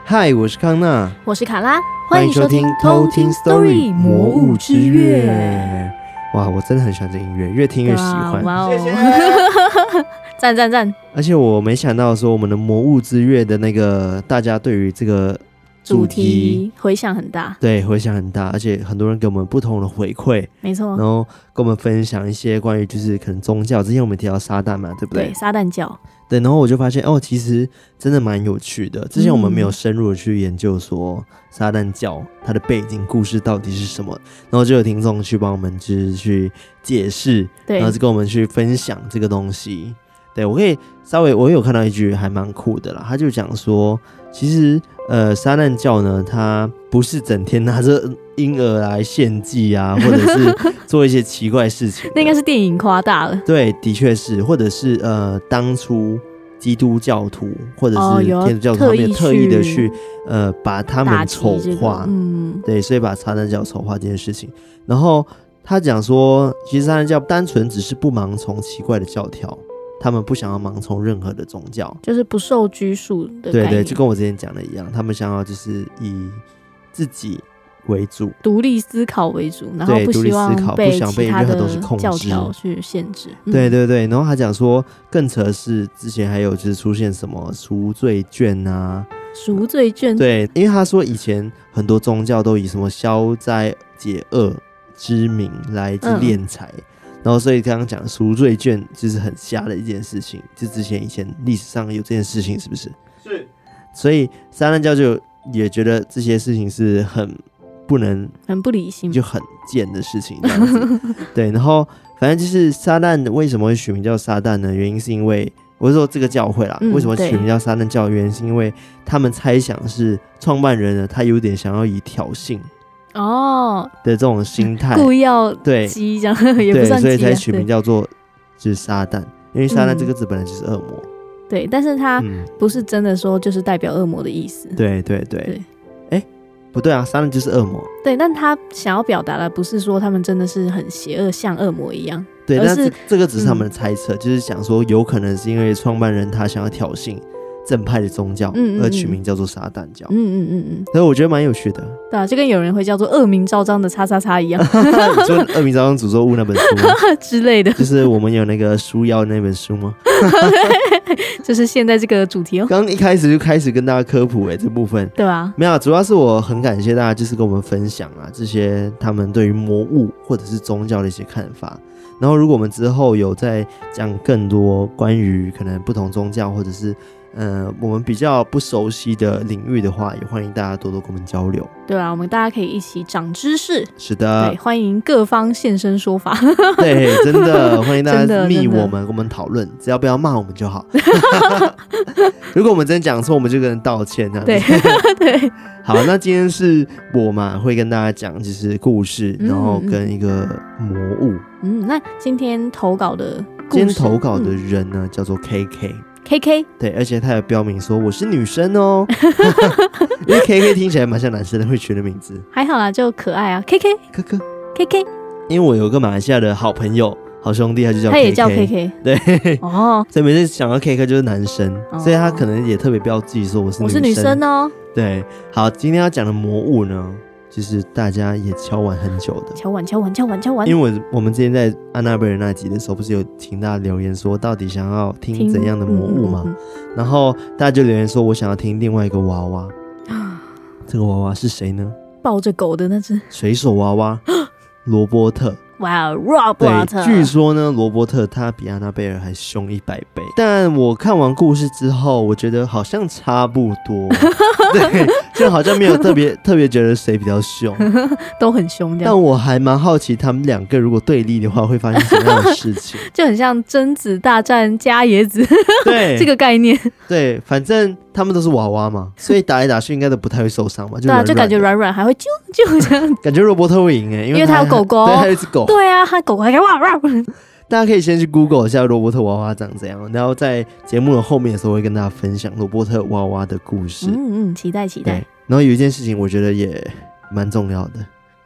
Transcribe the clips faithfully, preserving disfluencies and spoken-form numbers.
嗨，我是康纳， 我是卡拉， 欢迎收听偷听 Story 魔物之月。哇，我真的很喜欢这音乐，越听越喜欢。 哇哦， 谢谢， 赞赞赞！ 而且我没想到说我们的魔物之月的那个大家对于这个主题, 主题回响很大， 对，回响很大，而且很多人给我们不同的回馈， 没错， 然后跟我们分享一些关于就是可能宗教，之前我们提到撒旦嘛，对不对？ 对，撒旦教。 对，然后我就发现哦，其实真的蛮有趣的。之前我们没有深入的去研究说撒旦教它的背景故事到底是什么，然后就有听众去帮我们就是去解释，然后就跟我们去分享这个东西。对，我可以稍微我有看到一句还蛮酷的啦，他就讲说，其实呃撒旦教呢，它不是整天拿着婴儿来献祭啊，或者是做一些奇怪事情。 那应该是电影夸大了。 对，的确是，或者是呃，当初基督教徒或者是天主教徒，他们有特意的去呃把他们丑化， 这个、嗯， 对，所以把撒旦教丑化这件事情。然后他讲说，其实撒旦教单纯只是不盲从奇怪的教条。他们不想要盲从任何的宗教， 就是不受拘束的概念。 对对，就跟我之前讲的一样，他们想要就是以自己为主， 独立思考为主，然后不希望被其他的教条去限制。 嗯、对对对，然后他讲说，更扯的是之前还有就是出现什么赎罪券啊， 赎罪券， 对，因为他说以前很多宗教都以什么消灾解厄之名来去敛财。嗯，然后所以刚刚讲赎罪券就是很瞎的一件事情，就之前以前历史上有这件事情，是不是？是。所以撒旦教就也觉得这些事情是很不能、 很不理性， 就很贱的事情这样子。对，然后反正就是撒旦为什么会取名叫撒旦呢？原因是因为我是说这个教会啦，嗯、为什么取名叫撒旦教？原因是因为他们猜想是创办人呢，他有点想要以挑衅。哦的这种心态， 故意要激这样，也不算激， 对，所以才取名叫做就是撒旦，因为撒旦这个字本来就是恶魔，嗯、 对，但是它不是真的说就是代表恶魔的意思， 对对对，哎，不对啊，撒旦就是恶魔， 对，但他想要表达的不是说他们真的是很邪恶，像恶魔一样， 对，但是这个只是他们的猜测，嗯、就是想说有可能是因为创办人他想要挑衅正派的宗教，嗯嗯嗯，而取名叫做撒旦教，嗯嗯嗯嗯，所以我觉得蛮有趣的。 对啊，就跟有人会叫做恶名昭彰的叉叉叉一样。 你说恶名昭彰诅咒物那本书吗？ 之类的， 就是我们有那个书妖那本书吗？ 就是现在这个主题哦。 刚刚一开始就开始跟大家科普哎、欸，这部分对啊， 没有，主要是我很感谢大家，就是跟我们分享啊这些他们对于魔物或者是宗教的一些看法。然后如果我们之后有在讲更多关于可能不同宗教或者是呃，我们比较不熟悉的领域的话，也欢迎大家多多跟我们交流。 对啊，我们大家可以一起长知识。 是的， 对，欢迎各方现身说法。 对，真的欢迎大家密我们，跟我们讨论，只要不要骂我们就好。如果我们真讲错，我们就跟人道歉这样子。 对对。 好，那今天是我嘛，会跟大家讲就是故事，然后跟一个魔物。 嗯，那今天投稿的故事，今天投稿的人呢、嗯、叫做 K K。K K 对，而且他有标明说我是女生哦，因为 K K 听起来蛮像男生的会取的名字， 还好啦，就可爱啊 ，K K 可可 K K， 因为我有个马来西亚的好朋友、好兄弟，他就叫 K K， 他也叫 K K， 对， 哦， 所以每次想到 K K 就是男生，哦、所以他可能也特别标记说我是女生， 我是女生哦， 对，好，今天要讲的魔物呢。就是大家也敲碗很久的， 敲碗敲碗敲碗敲碗。 因为我我们之前在安娜贝尔那集的时候，不是有请大家留言说，到底想要听怎样的魔物吗？嗯嗯嗯、然后大家就留言说，我想要听另外一个娃娃。这个娃娃是谁呢？ 抱着狗的那只水手娃娃，罗伯特。 哇、wow, ，罗伯特！ 对，据说呢，罗伯特他比安娜贝尔还凶一百倍。但我看完故事之后，我觉得好像差不多，对，就好像没有特别特别觉得谁比较凶， 都很凶。 但我还蛮好奇，他们两个如果对立的话，会发生什么样的事情？ 就很像贞子大战伽椰子，对这个概念。 对，反正他们都是娃娃嘛，所以打来打去应该都不太会受伤嘛。就对啊，就感觉软软，还会啾啾这样。 感觉罗伯特会赢哎、欸，因为他有狗狗， 对，他有一只狗。 对啊，他狗狗还可以哇哇。 大家可以先去 Google 一下罗伯特娃娃长怎样，然后在节目的后面的时候会跟大家分享罗伯特娃娃的故事。 嗯嗯，期待期待。 然后有一件事情我觉得也蛮重要的，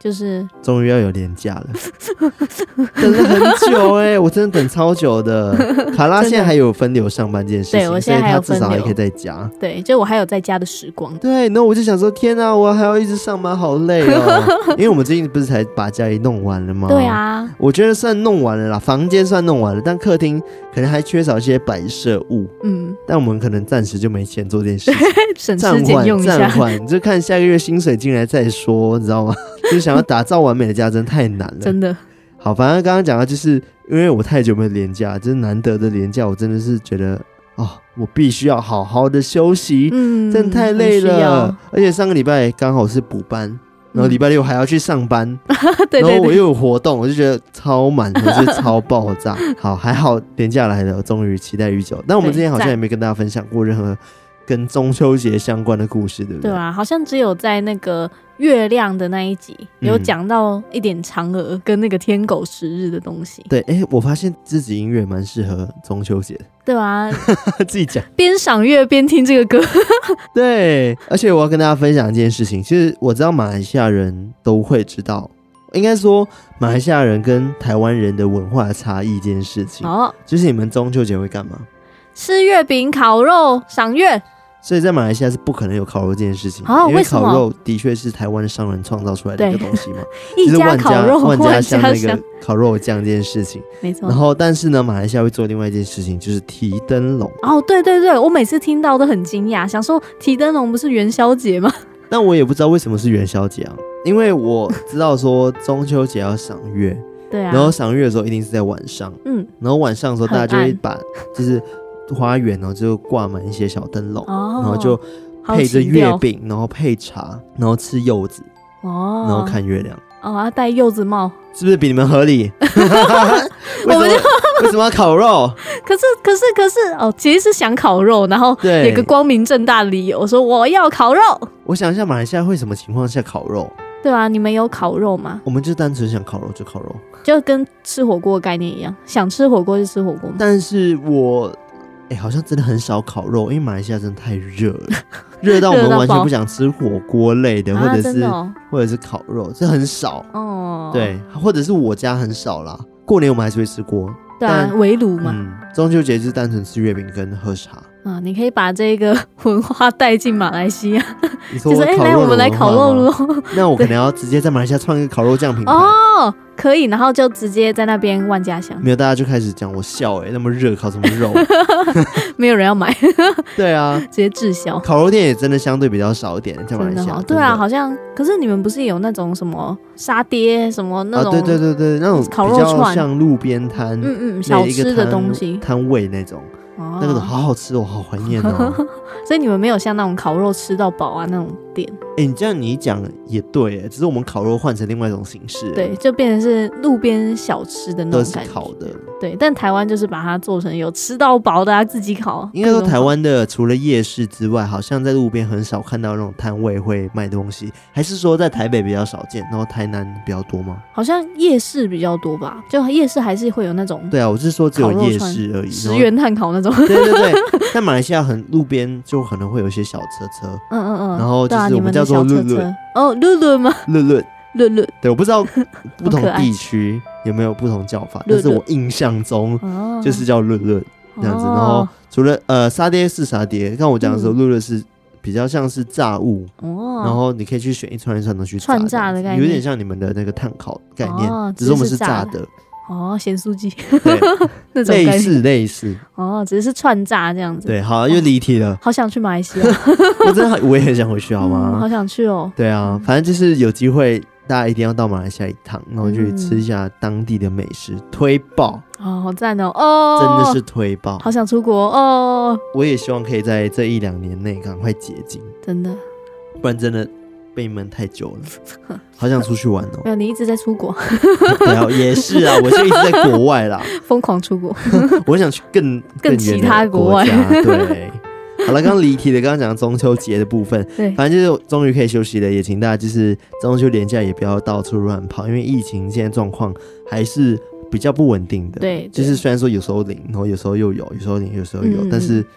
就是终于要有连假了，等了很久哎、欸，我真的等超久的。卡拉现在还有分流上班这件事情， 对我现在还有分流， 所以他至少还可以在家。 对，就我还有在家的时光。 对，然后我就想说，天啊，我还要一直上班，好累哦。因为我们最近不是才把家里弄完了吗？ 对啊， 我觉得算弄完了啦，房间算弄完了，但客厅可能还缺少一些摆设物。嗯，但我们可能暂时就没钱做这件事情， 省吃俭用一下， 暂缓，就看下个月薪水进来再说，你知道吗？就是想要打造完美的家，真的太难了， 真的。 好，反正刚刚讲到，就是因为我太久没有连假，就是难得的连假，我真的是觉得哦，我必须要好好的休息，嗯，真的太累了。而且上个礼拜刚好是补班，然后礼拜六还要去上班，嗯、对对对，然后我又有活动，我就觉得超满，我就超爆炸。好，还好连假来了，终于期待已久。但我们之前好像也没跟大家分享过任何跟中秋节相关的故事，对不对？ 对啊，好像只有在那个月亮的那一集有讲到一点嫦娥跟那个天狗食日的东西。 对，哎，我发现自己音乐蛮适合中秋节的。 对啊， 自己讲， 边赏月边听这个歌。 对，而且我要跟大家分享一件事情，其实我知道马来西亚人都会知道，应该说马来西亚人跟台湾人的文化差异这件事情。哦，就是你们中秋节会干嘛？ 吃月饼、烤肉、赏月。 所以在马来西亚是不可能有烤肉这件事情，哦、因为烤肉的确是台湾的商人创造出来的一个东西嘛， 一家烤肉， 万家香那个烤肉酱这件事情， 没错。 然后，但是呢，马来西亚会做另外一件事情，就是提灯笼。 哦，对对对，我每次听到都很惊讶，想说提灯笼不是元宵节吗？ 但我也不知道为什么是元宵节啊，因为我知道说中秋节要赏月， 对啊， 然后赏月的时候一定是在晚上，嗯，然后晚上的时候大家就会把就是花园然后就挂满一些小灯笼，哦、然后就配着月饼，然后配茶，然后吃柚子，哦，然后看月亮。 哦，要戴柚子帽， 是不是比你们合理？ 我们就为什么要烤肉？ 可是可是可是哦，其实是想烤肉，然后有个光明正大的理由说我要烤肉。 我想一下，马来西亚会什么情况下烤肉？ 对啊，你们有烤肉吗？ 我们就单纯想烤肉就烤肉， 就跟吃火锅的概念一样，想吃火锅就吃火锅。 但是我哎、欸，好像真的很少烤肉，因为马来西亚真的太热了，热到我们完全不想吃火锅类的，或者是、啊哦、或者是烤肉，这很少哦。对，或者是我家很少啦。过年我们还是会吃锅， 对啊，围炉嘛。 嗯，中秋节就是单纯吃月饼跟喝茶。 啊，你可以把这个文化带进马来西亚， 你说就是哎、欸，来我们来烤肉喽。 那我可能要直接在马来西亚创一个烤肉酱品牌哦，可以，然后就直接在那边万家香。 没有，大家就开始讲我笑哎、欸，那么热烤什么肉？ 没有人要买。 对啊， 直接滞销。 烤肉店也真的相对比较少一点，在马来西亚。 对啊，好像可是你们不是有那种什么沙爹什么那种？ 啊，对对对对，那种烤肉串， 像路边摊， 嗯嗯，小吃的东西摊位那种。哦、那个好好吃哦，好怀念哦。 所以你们没有像那种烤肉吃到饱啊那种店。 哎、欸，你这样你讲也对，哎，只是我们烤肉换成另外一种形式， 对，就变成是路边小吃的那种感觉， 都是烤的。 对，但台湾就是把它做成有吃到饱的啊，自己烤。 应该说台湾的除了夜市之外，好像在路边很少看到那种摊位会卖东西，还是说在台北比较少见，然后台南比较多吗？ 好像夜市比较多吧，就夜市还是会有那种。 对啊，我是说只有夜市而已， 十元炭烤那种。 对对对，在马来西亚很路边就可能会有一些小车车，嗯嗯嗯，然后就是我们叫做路轮哦，路轮吗？ 路轮。论论，对，我不知道不同地区有没有不同叫法，但是我印象中就是叫论论这样子。然后除了呃沙爹是沙爹，刚我讲的时候，论论是比较像是炸物，然后你可以去选一串一串的去炸， 串炸的概念， 有点像你们的那个炭烤概念，只是我们是炸的。 哦，咸酥鸡， 对， 那种类似类似。 哦，只是串炸这样子。 对，好，又离题了。 好想去马来西亚， 我真的我也很想回去，好吗？ 嗯、好想去哦。 对啊，反正就是有机会。大家一定要到马来西亚一趟，然后去吃一下当地的美食，嗯、推爆哦，好赞哦！哦， 真的是推爆， 好想出国哦！ 我也希望可以在这一两年内赶快解禁， 真的， 不然真的被闷太久了，好想出去玩哦！ 没有，你一直在出国， 对啊，也是啊，我就一直在国外啦， 疯狂出国， 我想去更更其他国外， 对。好了，刚刚离题的，刚刚讲中秋节的部分，对，反正就是终于可以休息了，也请大家就是中秋连假也不要到处乱跑，因为疫情现在状况还是比较不稳定的， 对， 就是虽然说有时候零，然后有时候又有，有时候零，有时候有，嗯、但是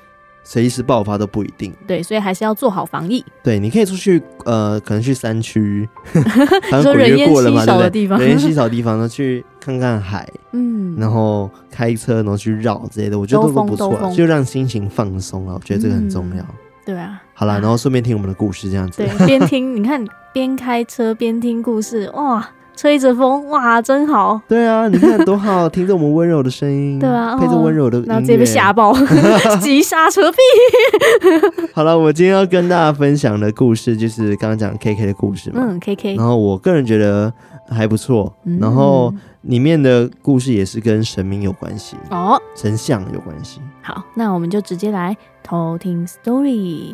随时爆发都不一定。 对，所以还是要做好防疫。 对，你可以出去，呃，可能去山区，反正说鬼人烟稀月过了嘛，对不对？ 少的地方， 人烟稀少的地方呢，去看看海， 嗯， 然后开车，然后去绕之类的，我觉得都不错啦，就让心情放松了。我觉得这个很重要。嗯、 对啊， 好啦，然后顺便听我们的故事，这样子。 对，边听，你看边开车边听故事，哇。吹着风，哇，真好！ 对啊，你看多好，听着我们温柔的声音， 对啊， 配着温柔的音乐， 然后直接被吓爆，急刹车屁！ 好了，我今天要跟大家分享的故事就是刚刚讲 K K 的故事嘛， 嗯 ，K K， 然后我个人觉得还不错，嗯、然后里面的故事也是跟神明有关系哦，神像有关系。 好，那我们就直接来偷听 story。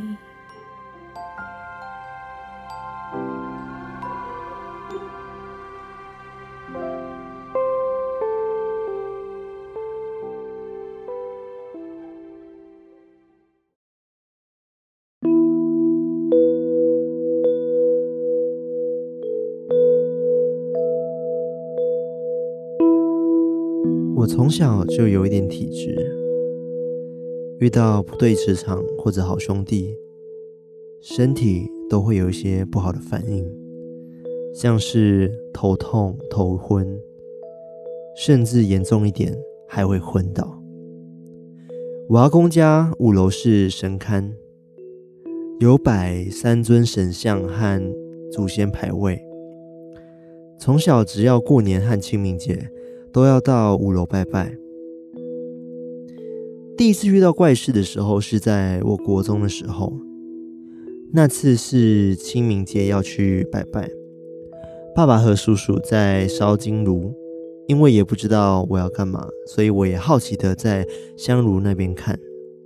我从小就有一点体质，遇到不对磁场或者好兄弟，身体都会有一些不好的反应，像是头痛、头昏，甚至严重一点还会昏倒。我阿公家五楼是神龛，有摆三尊神像和祖先牌位，从小只要过年和清明节都要到五楼拜拜。第一次遇到怪事的时候是在我国中的时候，那次是清明节要去拜拜，爸爸和叔叔在烧金炉，因为也不知道我要干嘛，所以我也好奇的在香炉那边看。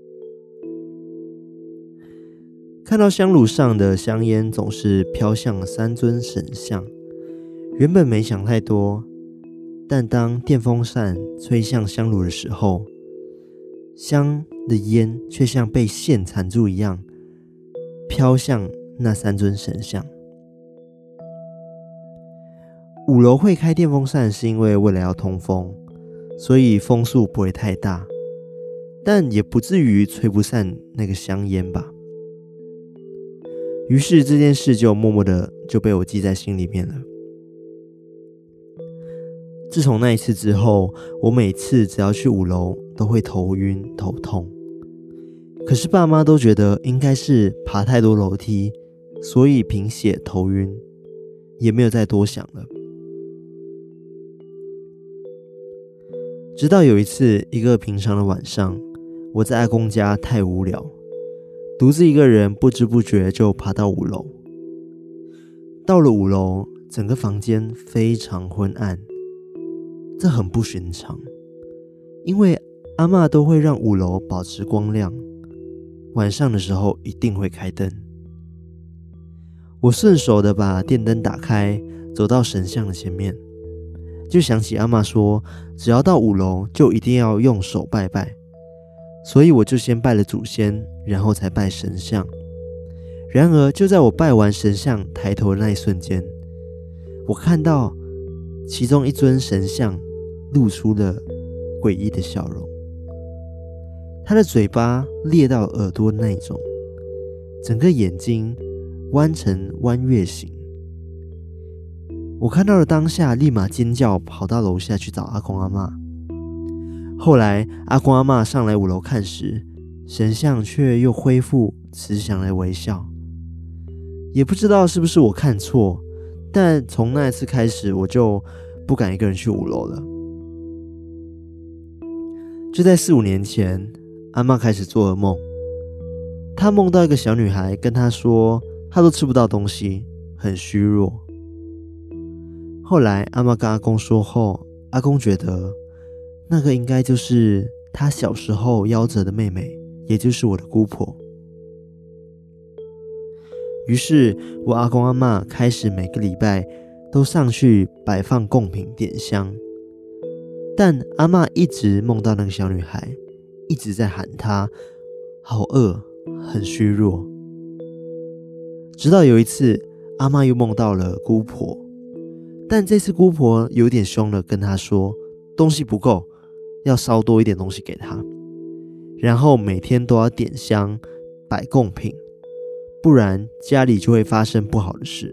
看到香炉上的香烟总是飘向三尊神像，原本没想太多，但当电风扇吹向香炉的时候，香的烟却像被线缠住一样，飘向那三尊神像。五楼会开电风扇是因为为了要通风，所以风速不会太大，但也不至于吹不散那个香烟吧。于是这件事就默默的就被我记在心里面了。自从那一次之后，我每次只要去五楼都会头晕头痛，可是爸妈都觉得应该是爬太多楼梯，所以贫血头晕，也没有再多想了。直到有一次，一个平常的晚上，我在阿公家太无聊，独自一个人不知不觉就爬到五楼。到了五楼，整个房间非常昏暗，这很不寻常，因为阿嬷都会让五楼保持光亮，晚上的时候一定会开灯。我顺手的把电灯打开，走到神像的前面，就想起阿嬷说只要到五楼就一定要用手拜拜，所以我就先拜了祖先，然后才拜神像。然而就在我拜完神像抬头的那一瞬间，我看到其中一尊神像露出了诡异的笑容，他的嘴巴裂到耳朵那一种，整个眼睛弯成弯月形。我看到了当下立马尖叫，跑到楼下去找阿公阿嬷。后来阿公阿嬷上来五楼看时，神像却又恢复慈祥的微笑。也不知道是不是我看错，但从那一次开始，我就不敢一个人去五楼了。就在四五年前，阿嬷开始做噩梦，她梦到一个小女孩跟她说，她都吃不到东西，很虚弱。后来阿嬷跟阿公说后，阿公觉得那个应该就是他小时候夭折的妹妹，也就是我的姑婆。于是我阿公阿嬷开始每个礼拜都上去摆放贡品点香，但阿嬷一直梦到那个小女孩，一直在喊她好饿，很虚弱。直到有一次阿嬷又梦到了姑婆，但这次姑婆有点凶了，跟她说东西不够，要烧多一点东西给她。 然后每天都要点香摆贡品，不然家里就会发生不好的事。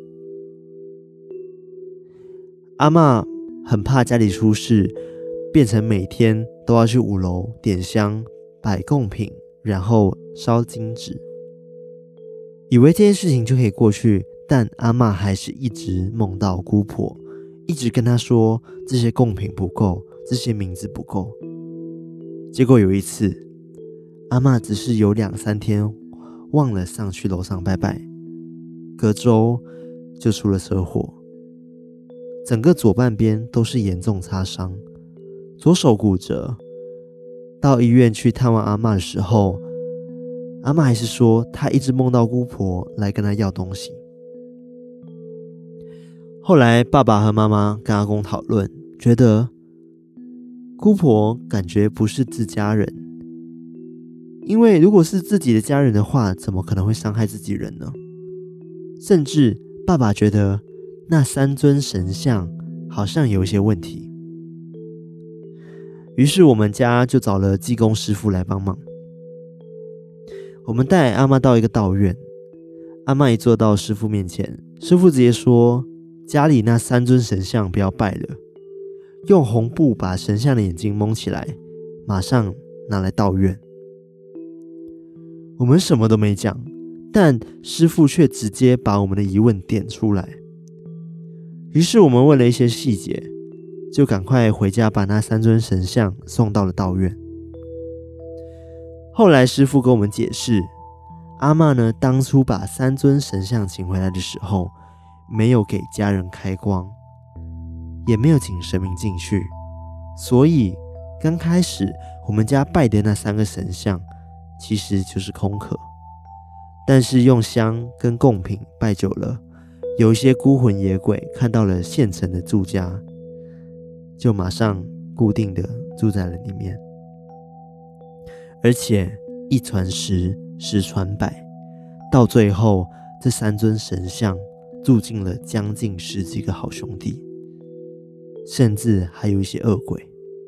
阿嬷很怕家里出事，变成每天都要去五楼点香摆贡品，然后烧金纸，以为这件事情就可以过去，但阿嬷还是一直梦到姑婆，一直跟她说这些贡品不够，这些名字不够。结果有一次，阿嬷只是有两三天忘了上去楼上拜拜，隔周就出了车祸，整个左半边都是严重擦伤，左手骨折。到医院去探望阿嬷的时候，阿嬷还是说她一直梦到姑婆来跟她要东西。后来爸爸和妈妈跟阿公讨论，觉得姑婆感觉不是自家人，因为如果是自己的家人的话，怎么可能会伤害自己人呢？甚至爸爸觉得那三尊神像好像有一些问题，于是我们家就找了济公师傅来帮忙。我们带阿嬷到一个道院，阿嬷一坐到师傅面前，师傅直接说家里那三尊神像不要拜了，用红布把神像的眼睛蒙起来，马上拿来道院。我们什么都没讲，但师傅却直接把我们的疑问点出来。于是我们问了一些细节，就赶快回家把那三尊神像送到了道院。后来师傅跟我们解释，阿嬷呢当初把三尊神像请回来的时候，没有给家人开光，也没有请神明进去，所以刚开始我们家拜的那三个神像其实就是空壳。但是用香跟贡品拜久了，有一些孤魂野鬼看到了现成的住家，就马上固定的住在了里面。而且一传十，十传百，到最后这三尊神像住进了将近十几个好兄弟，甚至还有一些恶鬼。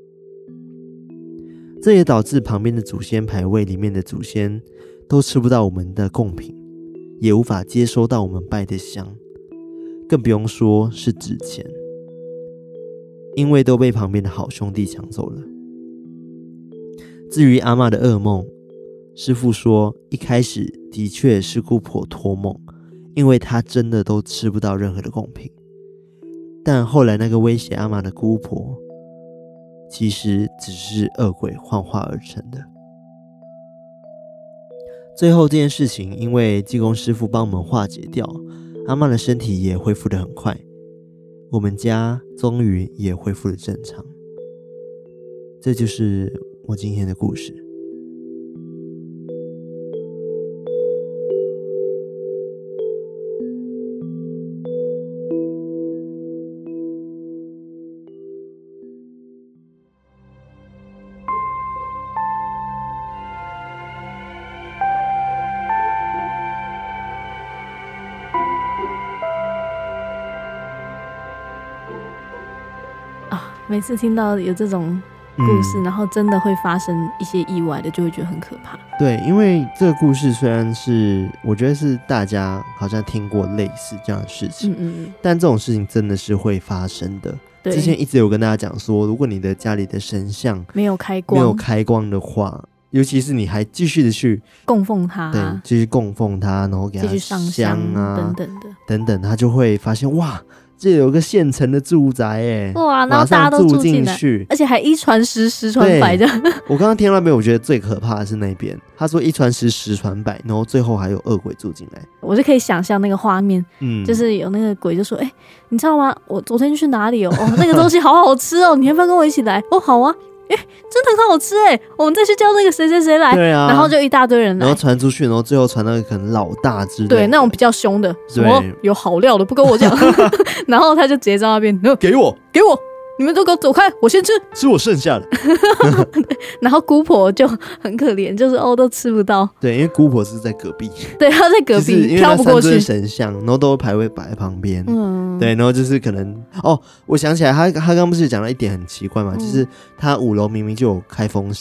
这也导致旁边的祖先牌位里面的祖先都吃不到我们的贡品，也无法接收到我们拜的香，更不用说是纸钱，因为都被旁边的好兄弟抢走了。至于阿嬷的噩梦，师父说一开始的确是姑婆托梦，因为她真的都吃不到任何的贡品，但后来那个威胁阿嬷的姑婆其实只是恶鬼幻化而成的。最后这件事情因为济公师父帮我们化解掉，阿嬷的身体也恢复得很快，我们家终于也恢复了正常。这就是我今天的故事。 每次听到有这种故事、嗯、然后真的会发生一些意外的，就会觉得很可怕。 对，因为这个故事虽然是我觉得是大家好像听过类似这样的事情、嗯嗯嗯、但这种事情真的是会发生的。之前一直有跟大家讲说，如果你的家里的神像没有开光没有开光的话，尤其是你还继续的去供奉它， 对，继续供奉它，然后给它上香啊等等的等等，他就会发现哇，这有个现成的住宅耶， 哇，然后大家都住进去，而且还一传十，十传百的。 我刚刚听到那边，我觉得最可怕的是那边，他说一传十，十传百，然后最后还有恶鬼住进来， 我就可以想象那个画面，嗯，就是有那个鬼就说：“哎、欸，你知道吗？我昨天去哪里哦？哦，那个东西好好吃哦，你要不要跟我一起来？哦，好啊。”哎、欸，真的很好吃哎！我们再去叫那个谁谁谁来， 对啊， 然后就一大堆人来， 然后传出去，然后最后传到可能老大之类的， 对，那种比较凶的，什么有好料的不跟我讲，然后他就直接在那边给我给我，你们都给我走开，我先吃， 吃我剩下的。 然后姑婆就很可怜，就是哦都吃不到， 对，因为姑婆是在隔壁， 对，她在隔壁，跳不过去。 神像，然后都排位摆在旁边，嗯，对，然后就是可能哦，我想起来，他他刚不是讲了一点很奇怪嘛，嗯、就是他五楼明明就有开风扇，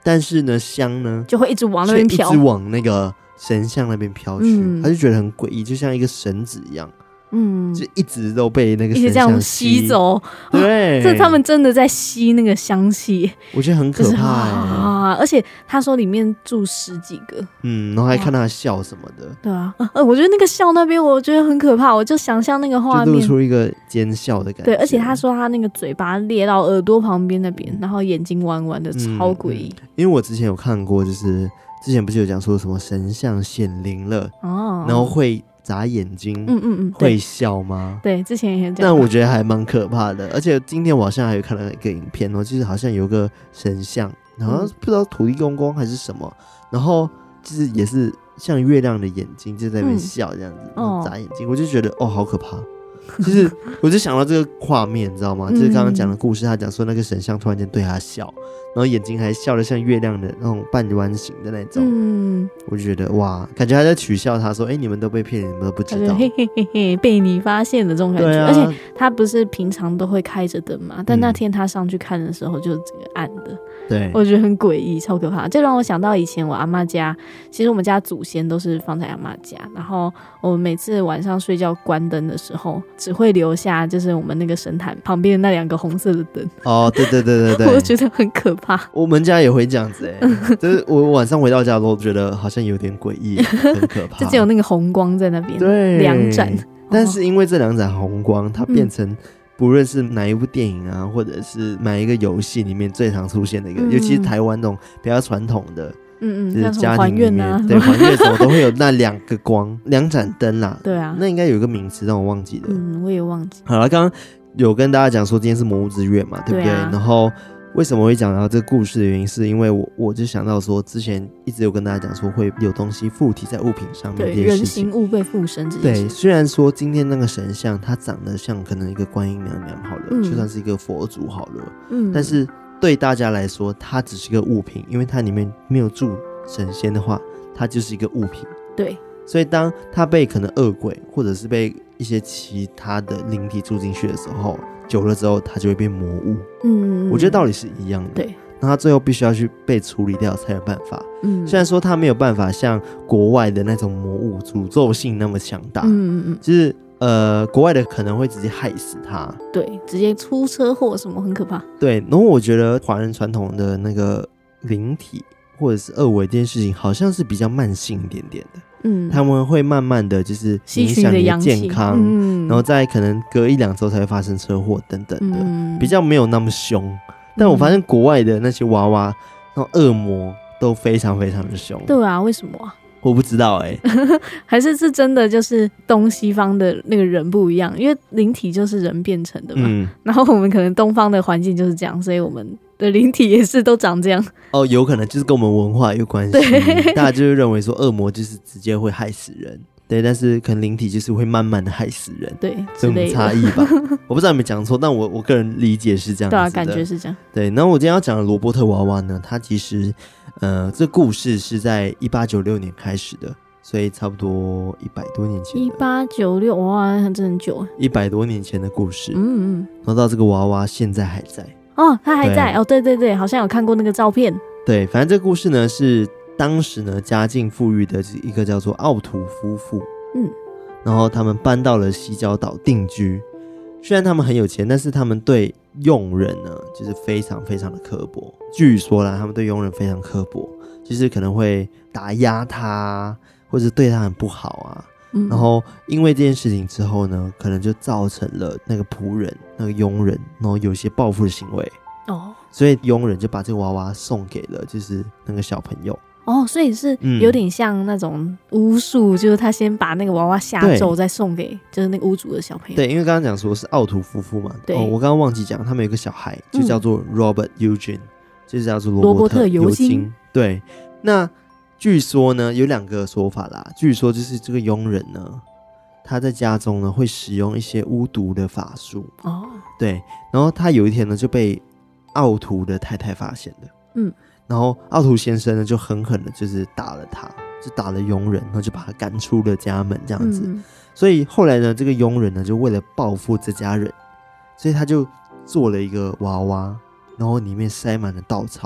但是呢香呢就会一直往那边飘， 一直往那个神像那边飘去、嗯、他就觉得很诡异，就像一个绳子一样，嗯，就一直都被那个神像吸，一直这样吸走， 对、 哦，这他们真的在吸那个香气， 我觉得很可怕、欸就是啊！而且他说里面住十几个， 嗯，然后还看他笑什么的， 对啊，呃，我觉得那个笑那边我觉得很可怕，我就想象那个画面， 就露出一个奸笑的感觉。 对，而且他说他那个嘴巴裂到耳朵旁边那边，然后眼睛弯弯的，超诡异、嗯嗯。 因为我之前有看过，就是之前不是有讲说什么神像显灵了，哦，然后会眨眼睛，嗯嗯嗯，会笑吗？ 对，之前也讲。 但我觉得还蛮可怕的，而且今天我好像还有看到一个影片哦，就是好像有个神像，好像不知道土地公公还是什么，然后就是也是像月亮的眼睛，就在那边笑这样子，嗯、然后眨眼睛，我就觉得哦，好可怕。就是我就想到这个画面，你知道吗？就是刚刚讲的故事，他讲说那个神像突然间对他笑，然后眼睛还笑得像月亮的那种半弯形的那种，嗯，我就觉得哇，感觉还在取笑他说，哎、欸，你们都被骗，你们都不知道， 嘿嘿嘿嘿，被你发现的这种感觉、啊。而且他不是平常都会开着灯嘛，但那天他上去看的时候，就整个暗的。 对， 我觉得很诡异，超可怕。就让我想到以前我阿嬷家，其实我们家祖先都是放在阿嬷家，然后我们每次晚上睡觉关灯的时候，只会留下就是我们那个神坛旁边的那两个红色的灯。 哦，对对对对对， 我觉得很可怕。 我们家也会这样子哎、欸，就是我晚上回到家都觉得好像有点诡异，很可怕。 就只有那个红光在那边， 对， 两盏。 但是因为这两盏红光，它变成、嗯。不论是哪一部电影啊，或者是哪一个游戏里面最常出现的一个，嗯、尤其是台湾那种比较传统的，嗯嗯，就是家庭里面，啊、对，还愿的时候都会有那两个光，两盏灯啦。 对啊， 那应该有一个名词，让我忘记了。 嗯，我也忘记。 好了，刚刚有跟大家讲说今天是魔物之月嘛，对不对？对啊、然后为什么会讲到这个故事的原因，是因为我我就想到说，之前一直有跟大家讲说会有东西附体在物品上面， 对，人形物被附身这件事。 对，虽然说今天那个神像它长得像可能一个观音娘娘好了，嗯、就算是一个佛祖好了，嗯，但是对大家来说，它只是一个物品，因为它里面没有住神仙的话，它就是一个物品。 对， 所以当它被可能恶鬼或者是被一些其他的灵体住进去的时候，久了之后它就会变魔物。嗯，我觉得道理是一样的。 对， 那它最后必须要去被处理掉才有办法。嗯，虽然说它没有办法像国外的那种魔物诅咒性那么强大。嗯嗯嗯，就是呃，国外的可能会直接害死它。 对，直接出车祸什么很可怕。 对，然后我觉得华人传统的那个灵体或者是恶鬼这件事情，好像是比较慢性一点点的。嗯，他们会慢慢的就是影响你的健康，嗯、然后再可能隔一两周才会发生车祸等等的，嗯、比较没有那么凶。但我发现国外的那些娃娃，那种恶魔都非常非常的凶。 对啊，为什么啊？ 我不知道哎、 欸，还是是真的就是东西方的那个人不一样，因为灵体就是人变成的嘛。嗯、然后我们可能东方的环境就是这样，所以我们的灵体也是都长这样。 哦，有可能就是跟我们文化有关系，大家就是认为说恶魔就是直接会害死人，对，但是可能灵体就是会慢慢的害死人， 对， 这种差异吧。我不知道有没有讲错，但我我个人理解是这样子的， 对啊，感觉是这样。对， 然后我今天要讲的罗伯特娃娃呢，它其实呃，这故事是在一八九六年开始的。所以差不多一百多年前， 一八九六，哇，真的很久， 一百多年前的故事。嗯嗯，然后到这个娃娃现在还在哦，他还在哦，对对对，好像有看过那个照片。 对，反正这个故事呢是当时呢家境富裕的一个叫做奥图夫妇，嗯，然后他们搬到了西礁岛定居。虽然他们很有钱，但是他们对佣人呢就是非常非常的刻薄。据说啦，他们对佣人非常刻薄，就是可能会打压他。或者对他很不好啊、嗯，然后因为这件事情之后呢，可能就造成了那个仆人、那个佣人，然后有一些报复的行为哦，所以佣人就把这个娃娃送给了就是那个小朋友哦，所以是有点像那种巫术、嗯，就是他先把那个娃娃下咒，再送给就是那个屋主的小朋友。 对，因为刚刚讲说是奥图夫妇嘛，对，哦，我刚刚忘记讲，他们有一个小孩就叫做 Robert Eugene，、嗯、就是叫做罗伯特尤金。对，那。据说呢，有两个说法啦。据说就是这个佣人呢，他在家中呢会使用一些巫毒的法术哦，对。然后他有一天呢就被奥图的太太发现了，嗯。然后奥图先生呢就狠狠的就是打了他，就打了佣人，然后就把他赶出了家门这样子。嗯、所以后来呢，这个佣人呢就为了报复这家人，所以他就做了一个娃娃，然后里面塞满了稻草。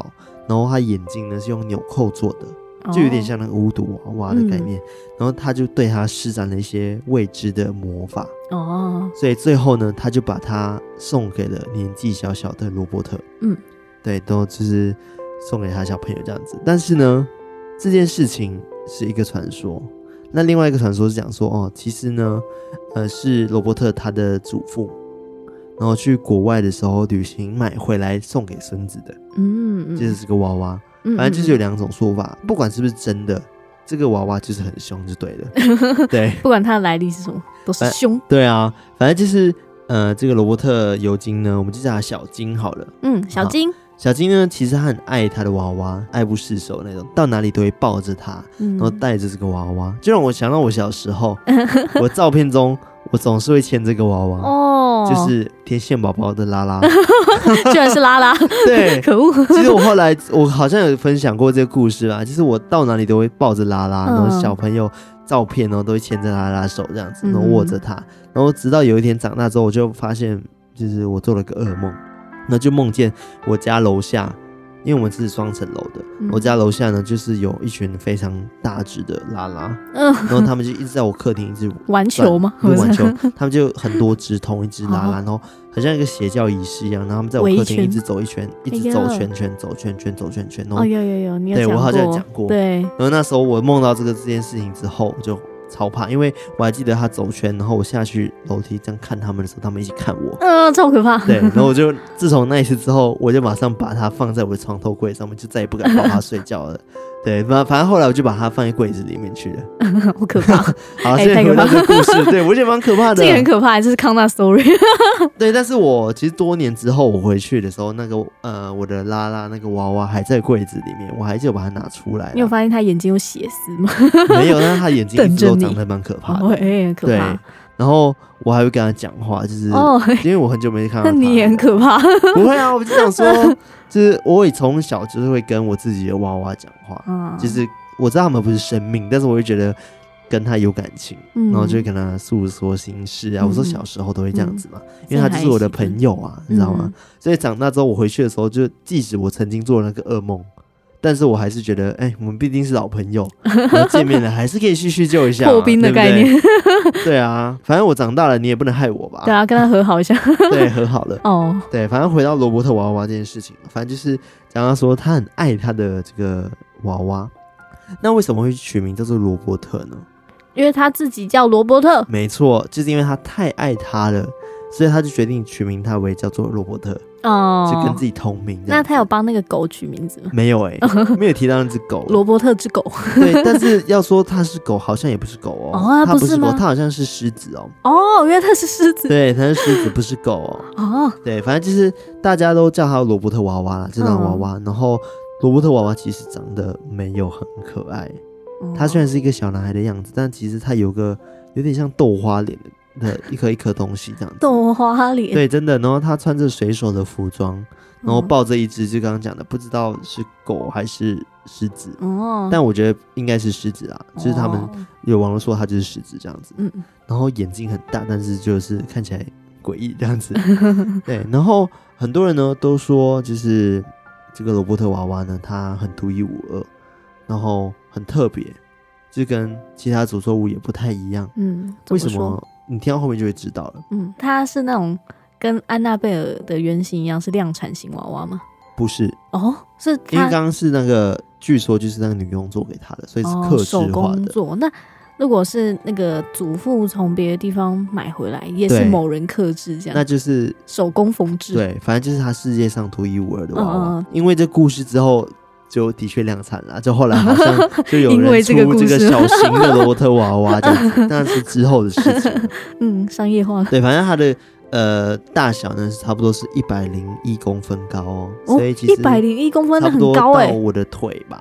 然后他眼睛呢是用纽扣做的，就有点像那个巫毒娃娃的概念、嗯、然后他就对他施展了一些未知的魔法哦，所以最后呢他就把他送给了年纪小小的罗伯特，嗯，对，都就是送给他小朋友这样子。但是呢这件事情是一个传说，那另外一个传说是讲说哦，其实呢呃是罗伯特他的祖父然后去国外的时候旅行买回来送给孙子的，嗯，就是这个娃娃，反正就是有两种说法，不管是不是真的，这个娃娃就是很凶就对了，对， 不管它的来历是什么，都是凶。 对啊，反正就是呃，这个罗伯特尤金呢，我们就叫他小金好了， 嗯，小金。 小金呢，其实他很爱他的娃娃，爱不释手那种，到哪里都会抱着他，嗯、然后带着这个娃娃，就让我想到我小时候，我照片中我总是会牵这个娃娃，哦，就是天线宝宝的拉拉， 居然是拉拉， 对， 可恶。 其实我后来我好像有分享过这个故事吧，就是我到哪里都会抱着拉拉，然后小朋友照片呢都会牵着拉拉手这样子，然后握着它，然后直到有一天长大之后，我就发现，就是我做了个噩梦。那就梦见我家楼下，因为我们是双层楼的、嗯、我家楼下呢就是有一群非常大只的拉拉、嗯、然后他们就一直在我客厅一直玩球吗？ 不是玩球，他们就很多只同一只拉拉、哦、然后很像一个邪教仪式一样，然后他们在我客厅一直走一圈，一直走圈圈、哎、走圈圈走圈圈。 哦，有有有，你有讲过， 对，我好像有讲过。 对， 然后那时候我梦到这个这件事情之后，我就超怕，因为我还记得他走圈，然后我下去楼梯这样看他们的时候，他们一起看我， 嗯、呃，超可怕。 对，然后我就自从那一次之后，我就马上把它放在我的床头柜上面，就再也不敢抱它睡觉了。对，反正后来我就把它放在柜子里面去了。 好可怕！ 好，现在回到这个故事，对我觉得蛮可怕的。 这个很可怕，这是康纳 story。 对，但是我其实多年之后我回去的时候，那个呃我的拉拉那个娃娃还在柜子里面，我还是有把它拿出来。 你有发现他眼睛有血丝吗？ 没有，但是他眼睛一直都长得蛮可怕的。 哦，哎，可怕。 对，然后我还会跟他讲话，就是、哦、因为我很久没看到他。 那你也很可怕。 不会啊，我就想说，就是我也从小就是会跟我自己的娃娃讲话，嗯、就是我知道他们不是生命，但是我会觉得跟他有感情，嗯、然后就会跟他诉说心事啊。嗯、我说小时候都会这样子嘛，嗯、因为他就是我的朋友啊，你知道吗？嗯、所以长大之后我回去的时候，就即使我曾经做了那个噩梦。但是我还是觉得，哎、欸，我们毕竟是老朋友，然后见面了，还是可以叙叙旧一下、啊， 破冰的概念。 对, 对, 对啊，反正我长大了，你也不能害我吧？ 对啊，跟他和好一下。 对，和好了。哦，对，反正回到罗伯特娃娃这件事情，反正就是讲到说他很爱他的这个娃娃，那为什么会取名叫做罗伯特呢？ 因为他自己叫罗伯特。 没错，就是因为他太爱他了。所以他就决定取名他为叫做罗伯特，哦，就跟自己同名。 那他有帮那个狗取名字吗？ 没有哎、欸，没有提到那只狗。 罗伯特之狗。 对，但是要说它是狗，好像也不是狗哦。 哦， 它不是吗？ 它好像是狮子哦。 哦，原来它是狮子。 对，它是狮子，不是狗哦。哦，对，反正就是大家都叫它罗伯特娃娃啦，这张娃娃。嗯、然后罗伯特娃娃其实长得没有很可爱，它、嗯、虽然是一个小男孩的样子，但其实它有个有点像豆花脸的。的一颗一颗东西这样子， 豆花脸， 对，真的。然后他穿着水手的服装，然后抱着一只就刚刚讲的，不知道是狗还是狮子，哦，但我觉得应该是狮子啊，就是他们有网络说他就是狮子这样子，嗯，然后眼睛很大，但是就是看起来诡异这样子，对。然后很多人呢都说，就是这个罗伯特娃娃呢，它很独一无二，然后很特别，就跟其他诅咒物也不太一样，嗯，为什么？你听到后面就会知道了。嗯， 它是那种跟安娜贝尔的原型一样，是量产型娃娃吗？ 不是哦，是因为刚刚是那个，据说就是那个女佣做给他的，所以是客制化的、哦、手工做。那如果是那个祖父从别的地方买回来，也是某人客制这样， 那就是手工缝制。 对，反正就是他世界上独一无二的娃娃。嗯嗯因为这故事之后。就的确量产了，就后来好像就有人出这个小型的罗伯特娃娃这样子，那是之后的事情。 嗯，商业化。 对，反正它的呃大小呢是差不多是一百零一公分高哦，所以其实一百零一公分很高哎， 差不多到我的腿吧。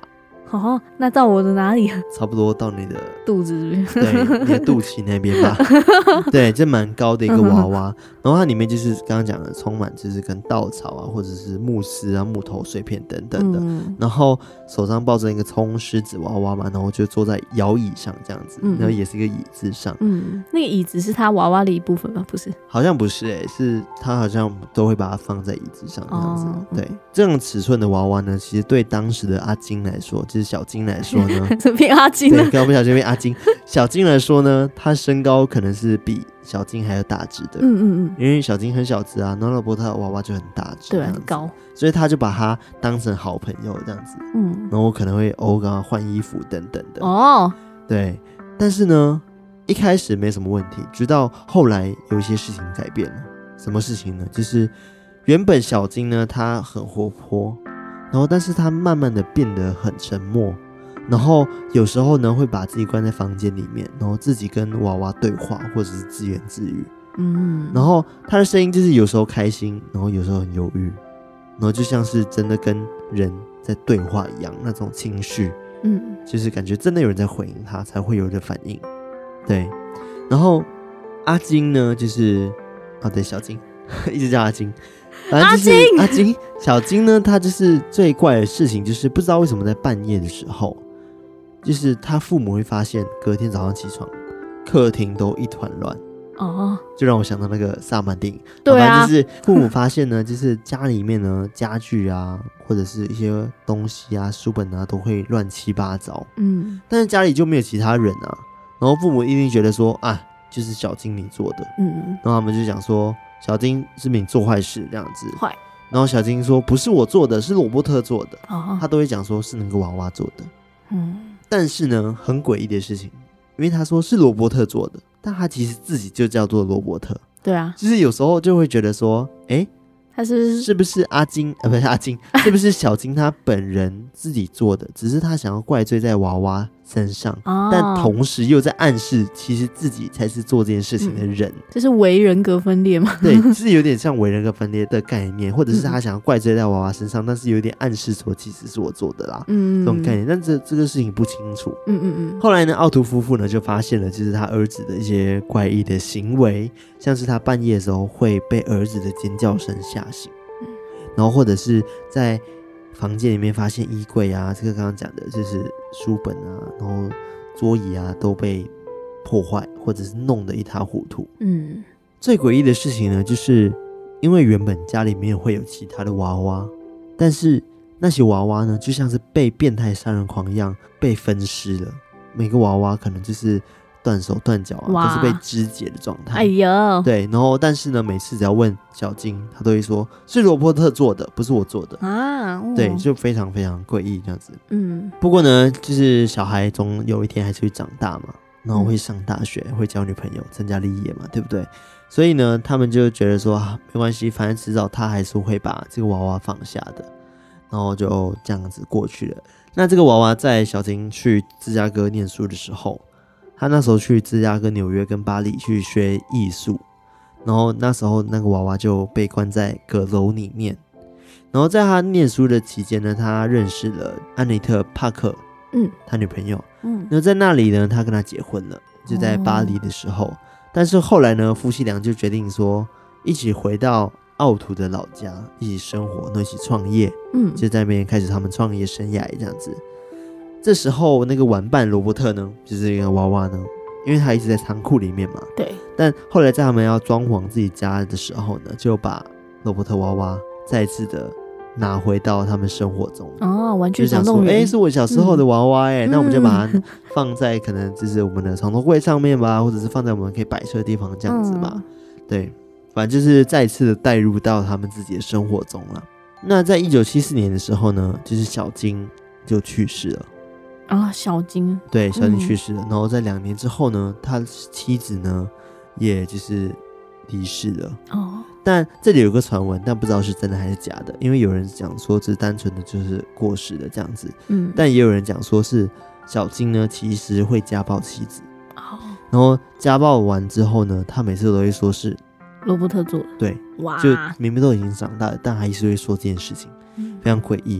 哦，那到我的哪里？ 差不多到你的肚子是不是？ 对，你的肚脐那边吧。对，这蛮高的一个娃娃，然后它里面就是刚刚讲的，充满就是跟稻草啊，或者是木丝啊、木头碎片等等的。嗯、然后手上抱着一个葱狮子娃娃嘛，然后就坐在摇椅上这样子，嗯、然后也是一个椅子上。 嗯，那个椅子是它娃娃的一部分吗？不是， 好像不是诶、欸，是它好像都会把它放在椅子上这样子。哦、对，这种尺寸的娃娃呢，其实对当时的阿金来说，就是小金来说呢， 变阿金了， 对，刚不小心变阿金。小金来说呢，他身高可能是比小金还要大只的，嗯嗯嗯，因为小金很小只啊，然后罗伯特的娃娃就很大只， 对，很高， 所以他就把他当成好朋友这样子，嗯，然后我可能会偶尔跟他换衣服等等的，哦，对，但是呢，一开始没什么问题，直到后来有一些事情改变了。什么事情呢？就是原本小金呢，他很活泼，然后但是他慢慢的变得很沉默。然后有时候呢，会把自己关在房间里面，然后自己跟娃娃对话，或者是自言自语。嗯，然后他的声音就是有时候开心，然后有时候很忧郁，然后就像是真的跟人在对话一样，那种情绪，嗯，就是感觉真的有人在回应他，才会有的反应。对，然后阿金呢，就是哦对，小金，一直叫阿金。反正就是阿金，小金呢，他就是最怪的事情，就是不知道为什么在半夜的时候，就是他父母会发现隔天早上起床，客厅都一团乱。哦，就让我想到那个萨满电影。对啊，就是父母发现呢，就是家里面呢家具啊，或者是一些东西啊、书本啊，都会乱七八糟。嗯，但是家里就没有其他人啊，然后父母一定觉得说啊，就是小金你做的。嗯，然后他们就讲说。小金是你做坏事这样子，坏。然后小金说不是我做的，是罗伯特做的。哦，他都会讲说是那个娃娃做的。嗯，但是呢，很诡异的事情，因为他说是罗伯特做的，但他其实自己就叫做罗伯特。对啊，就是有时候就会觉得说，哎，他是是不是阿金啊？不是阿金，是不是小金他本人自己做的？只是他想要怪罪在娃娃身上，哦、但同时又在暗示，其实自己才是做这件事情的人。嗯、这是伪人格分裂吗？对，就是有点像伪人格分裂的概念，或者是他想要怪罪在娃娃身上，嗯、但是有点暗示说其实是我做的啦。嗯，这种概念，但这这个事情不清楚。嗯嗯嗯。后来呢，奥图夫妇呢就发现了，就是他儿子的一些怪异的行为，像是他半夜的时候会被儿子的尖叫声吓醒，嗯、然后或者是在房间里面发现衣柜啊，这个刚刚讲的就是书本啊，然后桌椅啊都被破坏或者是弄得一塌糊涂。嗯，最诡异的事情呢，就是因为原本家里面会有其他的娃娃，但是那些娃娃呢，就像是被变态杀人狂一样被分尸了。每个娃娃可能就是断手断脚啊，都是被肢解的状态。哎呦，对，然后但是呢，每次只要问小金，他都会说是罗伯特做的，不是我做的啊。哦、对，就非常非常诡异这样子。嗯，不过呢，就是小孩总有一天还是会长大嘛，然后会上大学，会交女朋友，成家立业嘛，对不对？所以呢，他们就觉得说啊，没关系，反正迟早他还是会把这个娃娃放下的，然后就这样子过去了。那这个娃娃在小金去芝加哥念书的时候。他那时候去芝加哥、纽约跟巴黎去学艺术，然后那时候那个娃娃就被关在阁楼里面。然后在他念书的期间呢，他认识了安妮特·帕克，嗯，他女朋友，嗯，那在那里呢，他跟他结婚了，就在巴黎的时候。哦、但是后来呢，夫妻俩就决定说，一起回到奥图的老家，一起生活，然后一起创业，嗯，就在那边开始他们创业生涯这样子。这时候那个玩伴罗伯特呢，就是一个娃娃呢，因为他一直在仓库里面嘛，对。但后来在他们要装潢自己家的时候呢，就把罗伯特娃娃再次的拿回到他们生活中。哦，玩具总动员，哎、欸，是我小时候的娃娃哎、欸，嗯、那我们就把它放在可能就是我们的床头柜上面吧，或者是放在我们可以摆设的地方这样子吧。嗯、对，反正就是再次的带入到他们自己的生活中了。那在一九七四年的时候呢，就是小金就去世了。啊，小金，对，小金去世了。嗯、然后在两年之后呢，他妻子呢，也就是离世了。哦，但这里有个传闻，但不知道是真的还是假的，因为有人讲说只是单纯的就是过世了这样子。嗯，但也有人讲说是小金呢，其实会家暴妻子。哦，然后家暴完之后呢，他每次都会说是罗伯特做的。对，哇，就明明都已经长大了，但还是会说这件事情，嗯、非常诡异。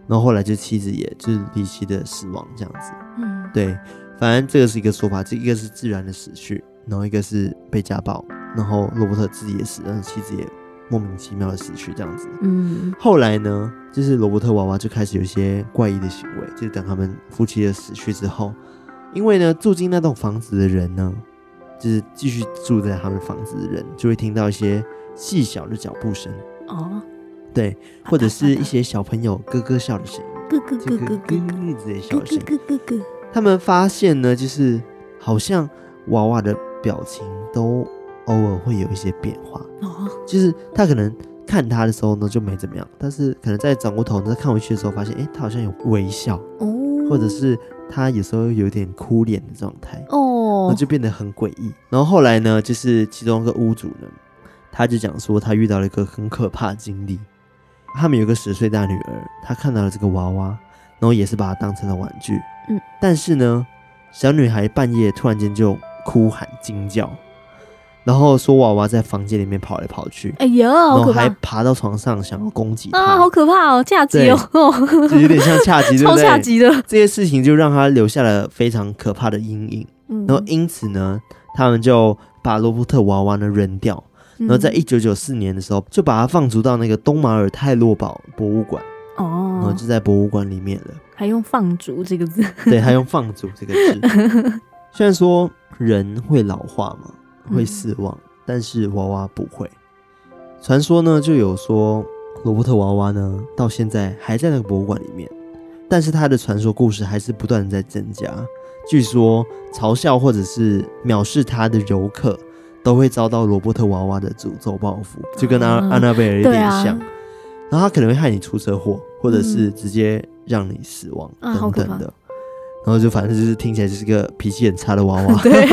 然后后来就妻子也就是离奇的死亡这样子。 嗯， 对，反正这个是一个说法，这一个是自然的死去，然后一个是被家暴，然后罗伯特自己也死，然后妻子也莫名其妙的死去这样子。 嗯， 后来呢，就是罗伯特娃娃就开始有一些怪异的行为，就是等他们夫妻的死去之后，因为呢住进那栋房子的人呢，就是继续住在他们房子的人就会听到一些细小的脚步声。 哦， 对，或者是一些小朋友咯咯笑的声音， 咯咯咯咯咯咯之类笑的声音。 咯咯咯。 他们发现呢，就是好像娃娃的表情都偶尔会有一些变化。 哦， 就是他可能看他的时候呢就没怎么样，但是可能在转过头再看回去的时候，发现哎，他好像有微笑， 哦， 或者是他有时候有点哭脸的状态， 哦， 那就变得很诡异。然后后来呢，就是其中一个屋主呢，他就讲说他遇到了一个很可怕的经历。他们有个十岁大女儿，她看到了这个娃娃，然后也是把它当成了玩具。 嗯， 但是呢，小女孩半夜突然间就哭喊惊叫，然后说娃娃在房间里面跑来跑去， 哎呀， 然后好可怕还爬到床上想要攻击她啊，好可怕哦，恰吉哦， 就有点像恰吉，对不超对？ 恰吉的。 这些事情就让她留下了非常可怕的阴影。 嗯， 然后因此呢，他们就把罗伯特娃娃呢扔掉。然后在一九九四年的时候，就把它放逐到那个东马尔泰洛堡博物馆。 哦， 然后就在博物馆里面了。 还用放逐这个字？ 对，还用放逐这个字。虽然说人会老化嘛，会死亡，嗯，但是娃娃不会。传说呢就有说，罗伯特娃娃呢到现在还在那个博物馆里面，但是他的传说故事还是不断的在增加。据说嘲笑或者是藐视他的游客都会遭到罗伯特娃娃的诅咒报复，就跟安安娜贝尔有点像，啊，然后他可能会害你出车祸，或者是直接让你死亡，嗯，等等的，啊，然后就反正就是听起来就是个脾气很差的娃娃。对，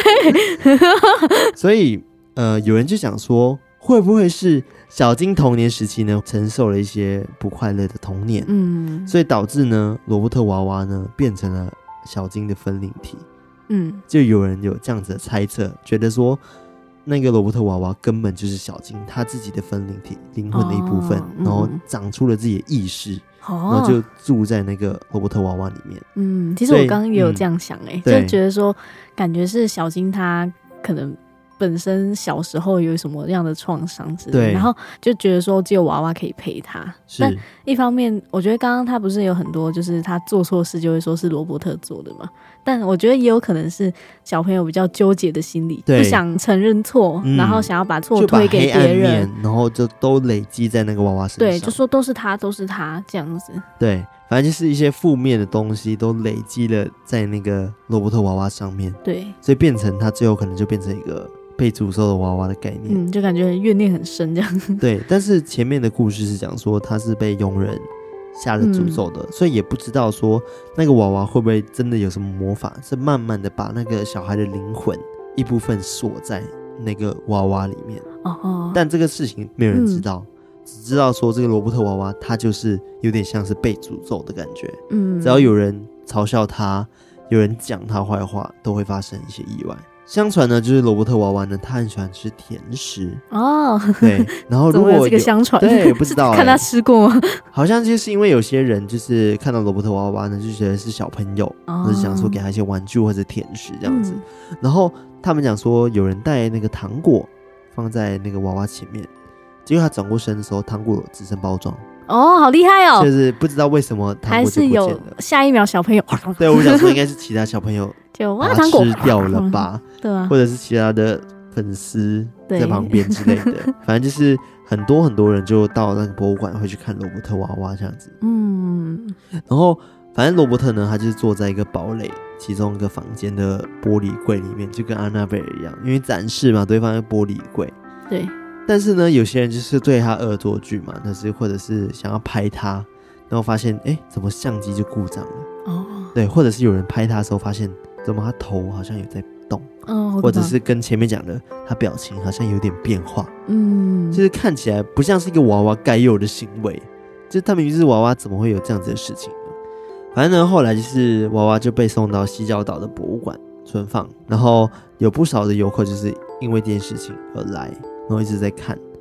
所以呃，有人就想说，会不会是小金童年时期呢承受了一些不快乐的童年，嗯，所以导致呢罗伯特娃娃呢变成了小金的分灵体。嗯，就有人有这样子的猜测，觉得说那个罗伯特娃娃根本就是小金他自己的分灵体，灵魂的一部分，哦，嗯，然后长出了自己的意识，哦，然后就住在那个罗伯特娃娃里面。嗯， 其实我刚刚也有这样想，欸，就觉得说感觉是小金他可能本身小时候有什么样的创伤之类，然后就觉得说只有娃娃可以陪他。但一方面我觉得刚刚他不是有很多就是他做错事就会说是罗伯特做的嘛，但我觉得也有可能是小朋友比较纠结的心理，不想承认错，嗯，然后想要把错推给别人， 然后就都累积在那个娃娃身上。 对，就说都是他都是他这样子。 对，反正就是一些负面的东西都累积了在那个罗伯特娃娃上面。对，所以变成他最后可能就变成一个被诅咒的娃娃的概念。 嗯，就感觉怨念很深这样。 对，但是前面的故事是讲说他是被佣人下了诅咒的，嗯，所以也不知道说那个娃娃会不会真的有什么魔法，是慢慢的把那个小孩的灵魂一部分锁在那个娃娃里面。哦哦，但这个事情没有人知道，嗯，只知道说这个罗伯特娃娃他就是有点像是被诅咒的感觉。嗯，只要有人嘲笑他，有人讲他坏话，都会发生一些意外。相传呢，就是罗伯特娃娃呢，他很喜欢吃甜食哦。对，然后如果有这个相传， 对，不知道，欸， 看他吃过吗？ 好像就是因为有些人就是看到罗伯特娃娃呢，就觉得是小朋友，哦，或者想说给他一些玩具或者甜食这样子。嗯，然后他们讲说，有人带那个糖果放在那个娃娃前面，结果他转过身的时候，糖果只剩包装。 哦，好厉害哦！ 就是不知道为什么糖果就不见了，还是有下一秒小朋友。 对，我想说应该是其他小朋友就把它吃掉了吧， 对啊， 或者是其他的粉丝在旁边之类的。反正就是很多很多人就到那个博物馆会去看罗伯特娃娃这样子。嗯，然后反正罗伯特呢，他就是坐在一个堡垒其中一个房间的玻璃柜里面，就跟安娜贝尔一样，因为展示嘛，对方在玻璃柜。对。但是呢，有些人就是对他恶作剧嘛，但是或者是想要拍他，然后发现哎，怎么相机就故障了？哦，对，或者是有人拍他的时候发现，怎么他头好像有在动，哦，或者是跟前面讲的，他表情好像有点变化，嗯，就是看起来不像是一个娃娃该有的行为，就是他明明是娃娃，怎么会有这样子的事情呢？反正呢，后来就是娃娃就被送到西郊岛的博物馆存放，然后有不少的游客就是因为这件事情而来。然后一直在看，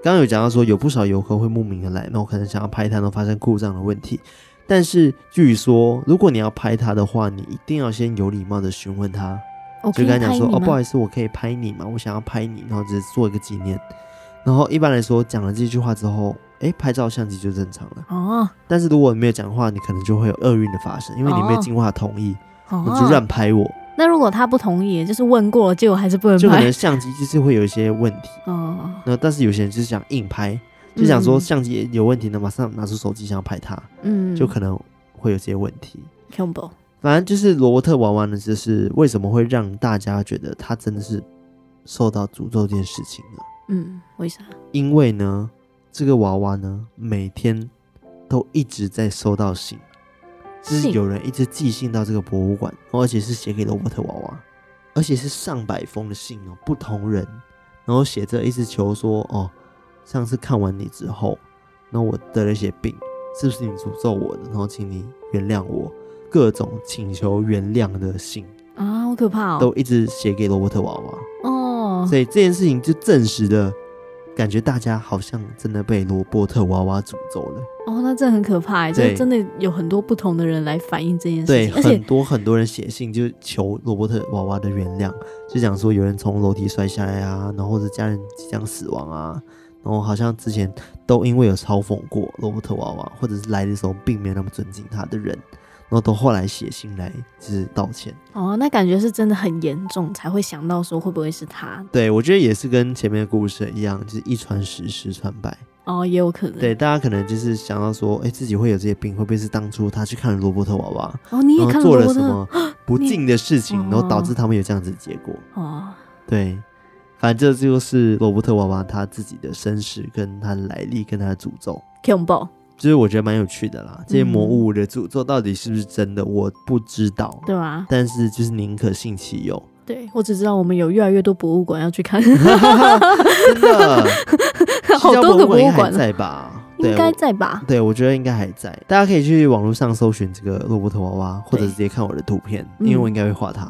刚刚有讲到说有不少游客会慕名而来，那我可能想要拍它，然后发生故障的问题。但是据说如果你要拍它的话，你一定要先有礼貌的询问他，就跟他讲说哦，不好意思，我可以拍你吗？我想要拍你，然后只是做一个纪念。然后一般来说讲了这句话之后，哎，拍照相机就正常了。哦。但是如果你没有讲话，你可能就会有厄运的发生，因为你没有经过他同意，哦、你就乱拍我。 那如果他不同意，就是问过了，结果还是不能拍， 就可能相机就是会有一些问题。哦。那但是有些人就是想硬拍。就想说相机有问题呢，马上拿出手机想要拍它，嗯，就可能会有些问题。反正就是罗伯特娃娃呢，就是为什么会让大家觉得他真的是受到诅咒这件事情呢？ 嗯，为啥？ 因为呢，这个娃娃呢，每天都一直在收到信，就是有人一直寄信到这个博物馆，而且是写给罗伯特娃娃，而且是上百封的信哦，不同人，然后写着一直求说哦。上次看完你之后，那我得了一些病，是不是你诅咒我的？然后请你原谅我，各种请求原谅的信啊，好可怕哦！ 都一直写给罗伯特娃娃哦，所以这件事情就证实了，感觉大家好像真的被罗伯特娃娃诅咒了哦，那这很可怕，就真的有很多不同的人来反映这件事情， 对，而且很多很多人写信就求罗伯特娃娃的原谅，就讲说有人从楼梯摔下来啊，然后或者家人即将死亡啊。然后好像之前都因为有嘲讽过罗伯特娃娃，或者是来的时候并没有那么尊敬他的人，然后都后来写信来就是道歉。 哦，那感觉是真的很严重，才会想到说会不会是他？ 对，我觉得也是跟前面的故事一样，就是一传十，十传百。 哦，也有可能。 对，大家可能就是想到说，哎，自己会有这些病，会不会是当初他去看了罗伯特娃娃， 哦，你也看了做了什么不敬的事情，然后导致他们有这样子的结果？哦，对。反正这就是罗伯特娃娃他自己的身世跟他的来历跟他的诅咒， 恐怖， 就是我觉得蛮有趣的啦。这些魔物的诅咒到底是不是真的，我不知道， 对吧？ 但是就是宁可信其有。 对，我只知道我们有越来越多博物馆要去看， 真的， 好多个博物馆在吧？ 应该在吧？ 对，我觉得应该还在。大家可以去网络上搜寻这个罗伯特娃娃，或者直接看我的图片，因为我应该会画它。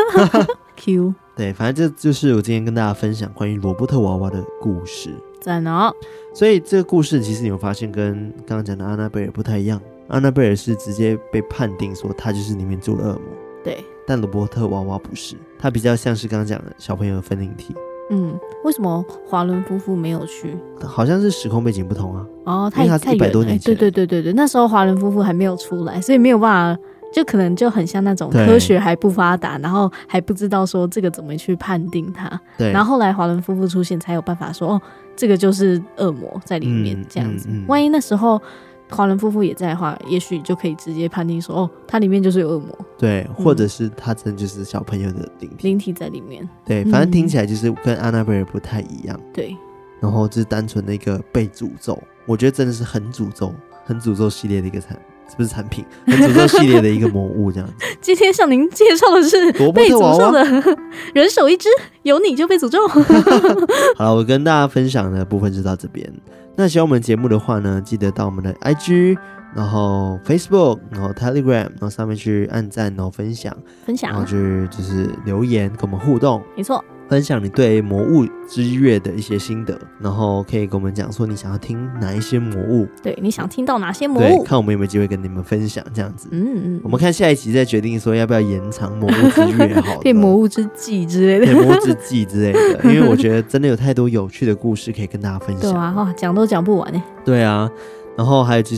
Q 对，反正这就是我今天跟大家分享关于罗伯特娃娃的故事。 赞哦！ 所以这个故事其实你有发现跟刚刚讲的安娜贝尔不太一样。安娜贝尔是直接被判定说她就是里面住的恶魔， 对。 但罗伯特娃娃不是，他比较像是刚刚讲的小朋友的分灵体。 嗯，为什么华伦夫妇没有去？ 好像是时空背景不同啊。 哦，太因为他是一百多年前、 欸。对对对对对，那时候华伦夫妇还没有出来，所以没有办法，就可能就很像那种科学还不发达，然后还不知道说这个怎么去判定它。对。然后后来华伦夫妇出现，才有办法说哦，这个就是恶魔在里面、嗯、这样子、嗯嗯。万一那时候华伦夫妇也在的话，也许就可以直接判定说哦，它里面就是有恶魔。 对，或者是他真的就是小朋友的灵体， 灵体在里面。 对，反正听起来就是跟安娜贝尔不太一样。 对， 然后就是单纯的一个被诅咒，我觉得真的是很诅咒、很诅咒系列的一个产，是不是产品？很诅咒系列的一个魔物这样子。 今天向您介绍的是被诅咒的人手一只，有你就被诅咒。 好了，我跟大家分享的部分就到这边。那喜欢我们节目的话呢，记得到我们的 I G。然后 Facebook， 然后 Telegram， 然后上面去按赞，然后分享， 分享， 然后去就是留言跟我们互动， 没错， 分享你对魔物之月的一些心得，然后可以跟我们讲说你想要听哪一些魔物， 对，你想听到哪些魔物， 对，看我们有没有机会跟你们分享这样子。嗯嗯，我们看下一集再决定说要不要延长魔物之月，好， 变魔物之季之类的， 对，魔物之季之类的，因为我觉得真的有太多有趣的故事可以跟大家分享。 对啊，哇，讲都讲不完耶。 对啊。然后还有就是，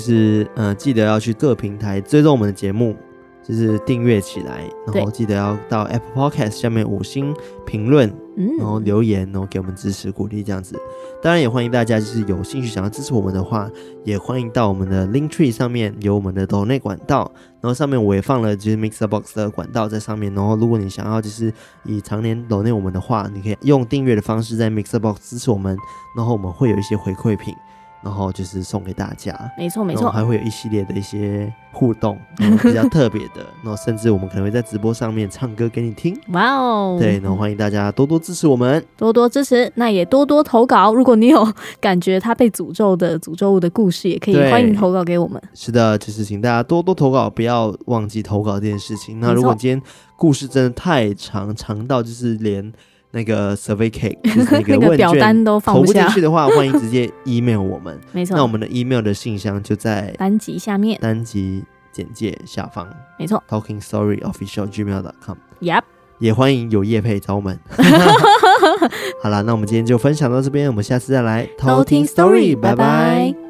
呃，记得要去各平台追踪我们的节目，就是订阅起来。然后记得要到 Apple Podcast 下面五星评论，嗯，然后留言，然后给我们支持鼓励这样子。当然也欢迎大家，就是有兴趣想要支持我们的话，也欢迎到我们的 Linktree 上面有我们的抖内管道，然后上面我也放了就是 Mixerbox 的管道在上面。然后如果你想要就是以常年抖内我们的话，你可以用订阅的方式在 Mixerbox 支持我们，然后我们会有一些回馈品。然后就是送给大家， 没错没错， 还会有一系列的一些互动，然后比较特别的，然后甚至我们可能会在直播上面唱歌给你听。 哇哦， 对，然后欢迎大家多多支持我们， 多多支持，那也多多投稿。如果你有感觉他被诅咒的诅咒物的故事，也可以欢迎投稿给我们。 是的，就是请大家多多投稿，不要忘记投稿这件事情。那如果今天故事真的太长，长到就是连那个 survey cake 就是那个那个表单都放不下， 投不进去的话，欢迎直接 email 我们。 没错， 那我们的 email 的信箱就在单集下面， 单集简介下方。 没错 ，talking story official gmail dot com。Yep， 也欢迎有业配找我们。好啦，那我们今天就分享到这边，我们下次再来偷听 story， 拜拜。